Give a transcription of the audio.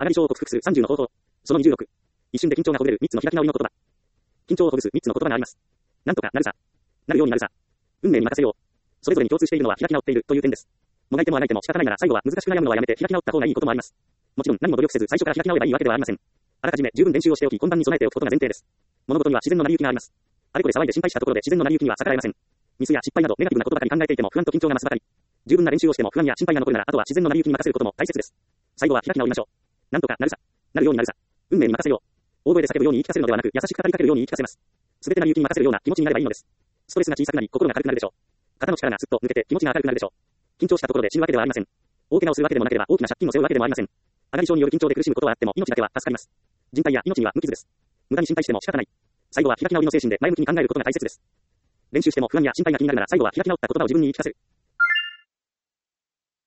上がり症を克服する30の方法。その20億。一瞬で緊張がほぐれる3つの開き直りの言葉。緊張をほぐす3つの言葉があります。なんとかなるさ。なるようになるさ。運命に任せよう。それぞれに共通しているのは開き直っているという点です。もがいてもあがいても仕方ないなら最後は難しく悩むのはやめて開き直った方がいいこともあります。もちろん何も努力せず最初から開き直ればいいわけではありません。あらかじめ十分練習をしておき本番に備えておくことが前提です。物事には自然の成り行きがあります。あれこれ騒いで心配したところで自然の成り行きには逆らえません。ミスや失敗などネガティブなことばかり考えていても不安と緊張が増すばかり。十分な練習をしても不安や心配が残るならあとは自然の成り行きに任せることも大切です。最後は開き直りましょう。なんとかなるさ。なるようになるさ。運命に任せよう。大声で叫ぶように言い聞かせるのではなく優しく語りかけるように言い聞かせます。すべて成り行きに任せるような気持ちになればいいのです。ストレスが小さくなり心が軽くなるでしょう。肩の力がすっと抜けて気持ちが明るくなるでしょう。緊張したところで死ぬわけではありません。大怪我をするわけでもなければ大きな借金を背負うわけでもありません。上がり症による緊張で苦しむことはあっても命だけは助かります。人体や命には無傷です。無駄に心配しても仕方ない。最後は開き直りの精神で前向きに考えることが大切です。練習しても不安や心配が気になるなら最後は開き直った言葉を自分に言い聞かせる。